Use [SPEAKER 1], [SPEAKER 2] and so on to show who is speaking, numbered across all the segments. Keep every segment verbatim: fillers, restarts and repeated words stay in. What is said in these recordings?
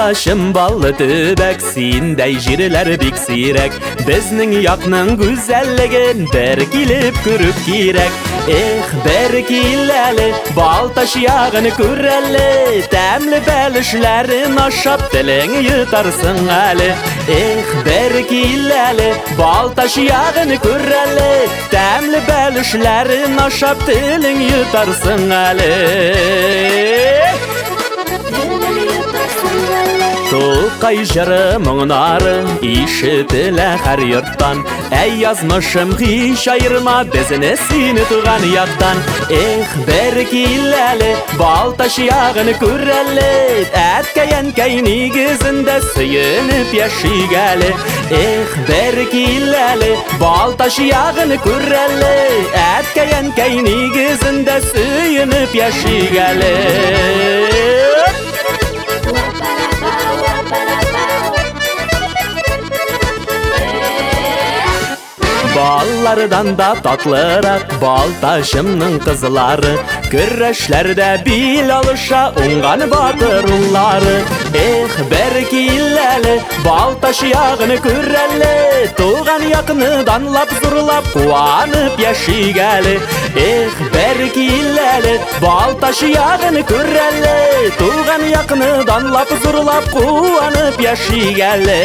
[SPEAKER 1] Baltaşım ballı tübek, sendey jirler bik sirek. Bizning yoqning güzelligin bir kelib ko'rib kerak. Eh, bir kelali, Baltaş yağını ko'rali, tamli belishlarin oshab tiling yutarsın ali. Eh, bir kelali, Baltaş yağını ko'rali, tamli belishlarin oshab tiling yutarsın ali. To'qay jiri muңнары ишетелә һәр йорттан. Әй язмышым һич айырма безне сине туган яктан. Эх, бер келәле, Baltaş ягын күрәле, әткәй-әнкәй нигезендә сөенеп яшигәле. Эх, бер келәле, Baltaş ягын күрәле, әткәй-әнкәй нигезендә сөенеп яшигәле. Ballardan da tatlırak Baltaşımның kızları, Көрәшләрдә бил алыша уңган батыр уллары. Эх, бер келәле, Baltaş ягыны күрәле, туган якны данлап зурлап куанып яшигәле. Эх, бер келәле, Baltaş ягыны күрәле, туган якны данлап зурлап куанып яшигәле.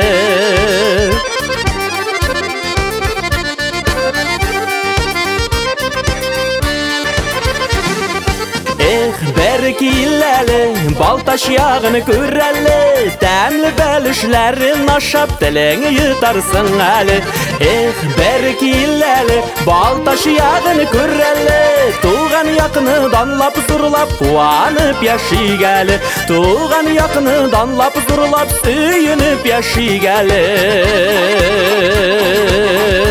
[SPEAKER 1] Eh, bir kelәле, Baltaş ягыны күрәле, тәмле бәлешләрен ашап телең йотарсың әле. Eh, bir kelәле, Baltaş ягыны күрәле, туган якны данлап зурлап куанып яшигәле. Туган якны данлап зурлап сөенеп яшигәле.